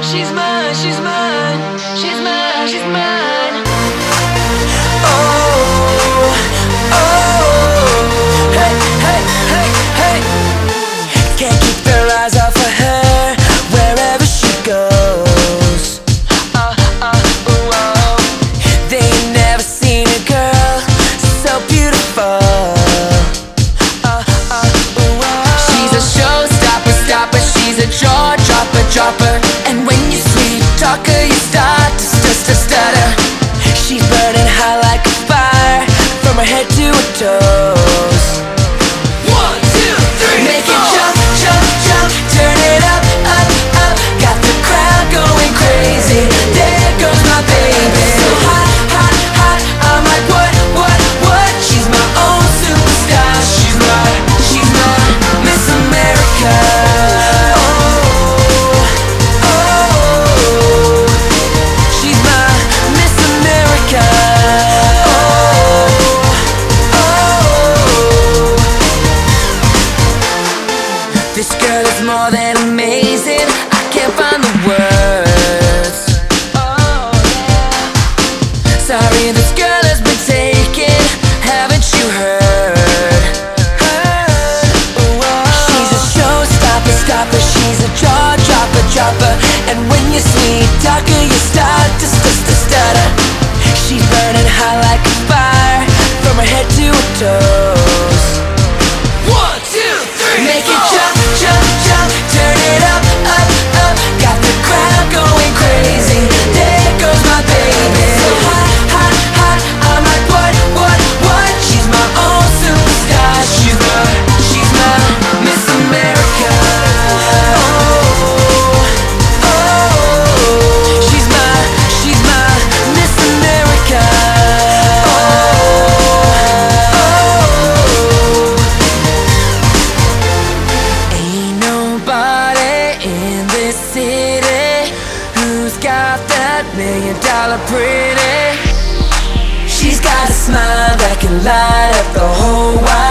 She's mine, she's mine, she's mine, she's mine. Oh, oh, hey, hey, hey, hey. Can't keep their eyes off of her wherever she goes. They ain't never seen a girl so beautiful. She's a showstopper, stopper. She's a jaw dropper, dropper. And when you sweet talk her, you start to stutter. She's burning hot like a fire from her head to her toes. 1, 2, 3, make it jump, jump, jump. Turn it up, up, up. Got the crowd going crazy. There goes my baby. So hot, hot, hot. I'm like, what? She's my own superstar. She's my Miss America. She's my Miss America. This girl is more than amazing. I can't find the words. Sorry, this girl has been taken. Haven't you heard? She's a showstopper, stopper. She's a jaw dropper, dropper. And when you sweet talk her, you start to stutter. She's burning hot like a fire from her head to her toes. 1, 2, 3, make it jump, jump, jump. Turn it up, up, up. Got the crowd going crazy. There goes my baby. So hot, hot, hot. I'm like, what? She's my own superstar. She's my Miss America. She's my Miss America. Ain't nobody in this city who's got that $1 million pretty. She's got a smile that can light up the whole wide